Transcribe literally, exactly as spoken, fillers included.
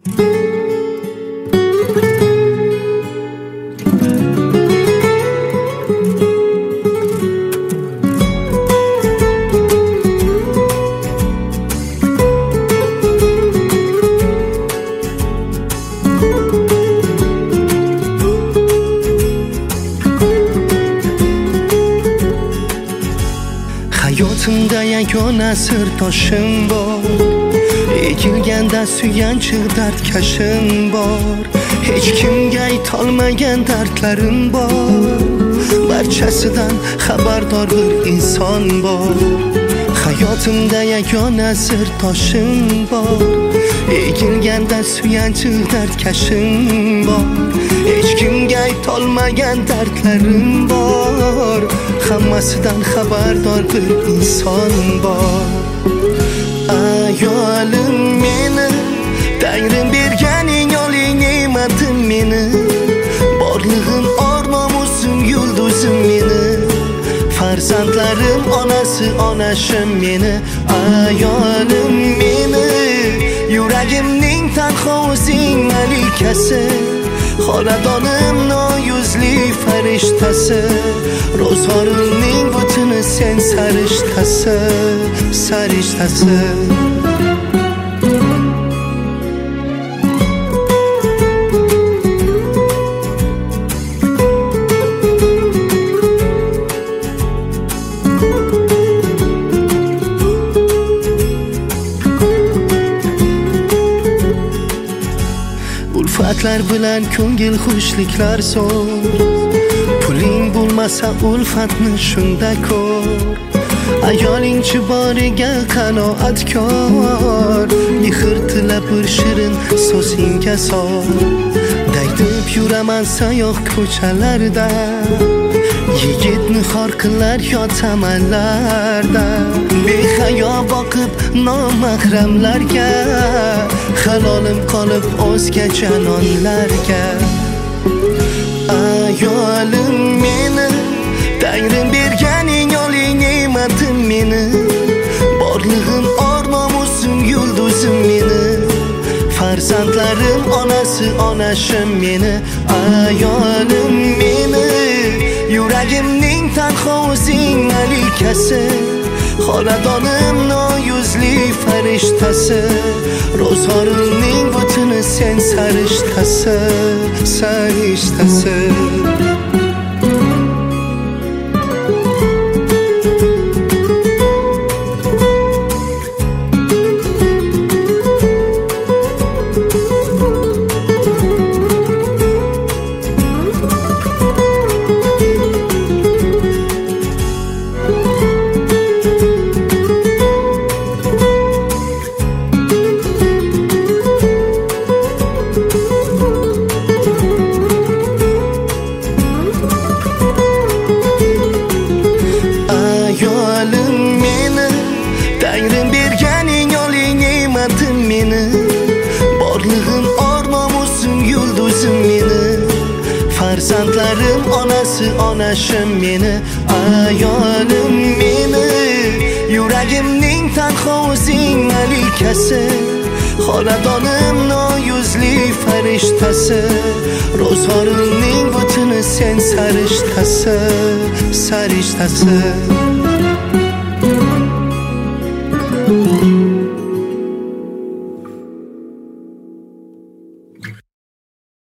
Hayotımda yagona sirdoshim bor, egilganda suyanchiq dardkashim bor. Hech kimga aytolmagan dardlarim bor, barchasidan xabardor bir inson bor. Hayotımda yagona sirdoshim bor, egilganda suyanchiq dardkashim bor. Hech kimga aytolmagan dardlarim bor, hammasidan xabardor bir inson bor. Ayolim meni, Tangrim bergan eng oliy ne'matim meni. Borlig'im, or nomusim, yulduzim meni. Farzandlarim, onasi, onashim meni. Ayolim meni, yuragimning tanho o'zing malikasi. Xonadonim noyuzli farishtasi, ro'zg'orimning butuni sen sarishtasi, sarishtasi. Ulfatlar bilan ko'ngil xushliklar zo'r, puling bo'lmasa ulfatni shunda ko'r. Ayoling-chi boriga qanoatkor, mehr tilab bir shirin so'zingga sol. Daydib yuraman sayoq ko'chalarda, yigitni xor qilar yot amallarda. Behayo boqib nomahramlarga, halolim qolib o'zga janonlarga. Ayolim meni, Tangrim bergan eng oliy ne'matim meni. Borlig'im, or nomusim, yulduzim meni. Farzandlarim, onasi, onashim meni. Ayolim meni, yuragimning tanho o'zing malikasi. Xonadonim noyuzli farishtasi, ro'zg'orimning butuni sen sarishtasi, sarishtasi. Tangrim bergan eng oliy ne'matim meni. Borlig'im, or nomusim, yulduzim meni. Farzandlarim, onasi, onashim meni. Ayolim meni, yuragimning tanho o'zing malikasi. Xonadonim noyuzli farishtasi, ro'zg'orimning butuni sen sarishtasi, sarishtasi.